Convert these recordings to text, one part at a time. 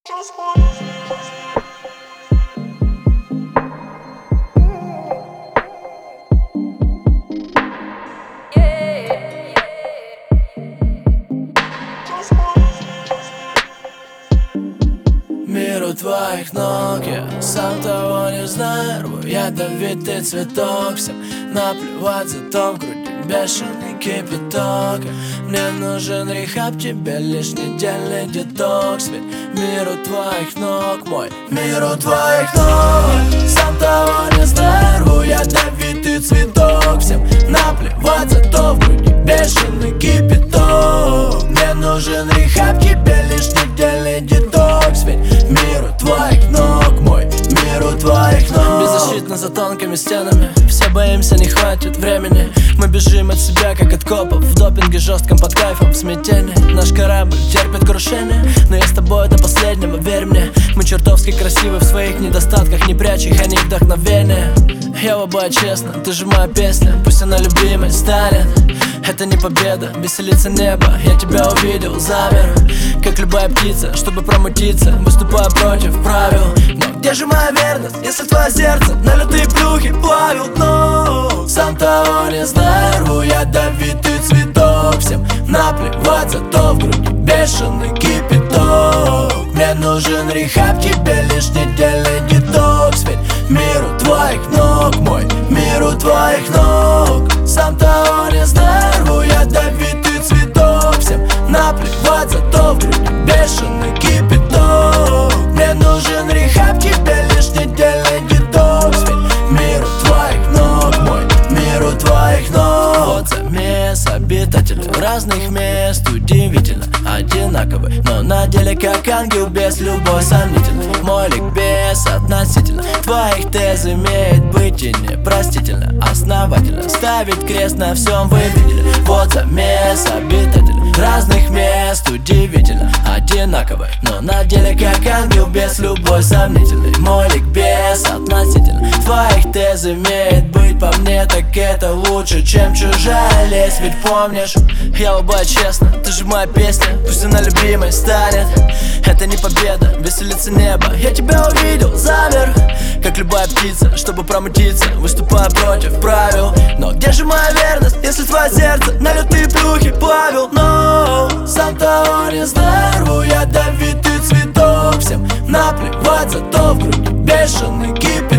Мир у твоих ног, я сам того не знаю. Рву ядовитый цветок, всем наплевать, зато в груди бешеный кипяток. Мне нужен рехаб, тебе лишь недельный детокс. Ведь мир у твоих ног, мой мир у твоих ног. Сам того не знаю, рву ядовитый цветок, всем наплевать, зато в груди бешеный кипяток. Мне нужен рехаб, тебе лишь недельный детокс. Ведь мир у твоих ног, мой мир у твоих ног. Беззащитно за тонкими стенами, все боимся, не хватит времени. Мы бежим от себя, как от копов, в допинге жестком, под кайфом, в смятении. Наш корабль терпит крушение, но я с тобой до последнего, верь мне. Мы чертовски красивы в своих недостатках, не прячь их, они вдохновение. Я в обои честно, ты же моя песня, пусть она любимой станет. Это не победа, веселится небо, я тебя увидел, замер. Как любая птица, чтобы промутиться, выступая против правил. Но где же моя верность, если твое сердце на лютые плюхи плавил дно? Сам того не знаю, рву ядовитый цветок, всем наплевать, зато в груди бешеный кипяток. Мне нужен рехаб, тебе лишь недельный детокс. Ведь мир у твоих ног, мой мир у твоих ног. Сам того не знаю, рву ядовитый цветок, всем наплевать, зато в груди бешеный кипяток. Мне нужен рехаб, тебе лишь недельный детокс. Ведь мир у твоих ног, мой мир у твоих ног. Вот замес обитателей разных мест, удивительно одинаковый, но на деле как ангел без любой сомнительный. Мой ликбез относительно твоих тез имеет быть и непростительно, основательно ставить крест на всем, вы видели. Вот замес обитателей разных мест, удивительно одинаковый, но на деле как ангел без любой сомнительный. Мой ликбез относительно твоих тез имеет быть, по мне так это лучше, чем чужая лесть. Ведь помнишь, я в обои честно, ты же моя песня, пусть она любимой станет. Это не победа, веселится небо, я тебя увидел, замер. Как любая птица, чтобы промутиться, выступая против правил. Но где же моя верность, если твое сердце на лютые плюхи плавил? Но сам того не знаю, рву ядовитый цветок, всем наплевать, зато в груди бешеный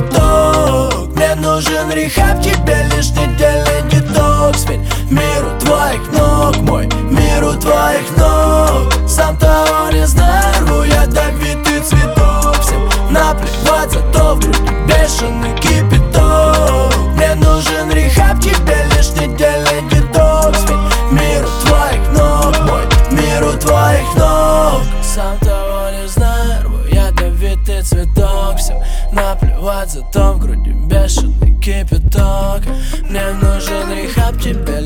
кипяток. Мне нужен рехаб, тебе лишь недельный детокс. Ведь мир у твоих ног, мой мир у твоих ног. Сам того не знаю, рву ядовитый цветок, всем наплевать, зато в груди бешеный кипяток. Мне нужен рехаб, тебе лишь недельный детокс. Ведь мир у твоих ног, мой мир у твоих ног. Сам того не знаю, рву ядовитый цветок, всем наплевать, зато в груди бешеный кипяток. Мне нужен рехаб, тебе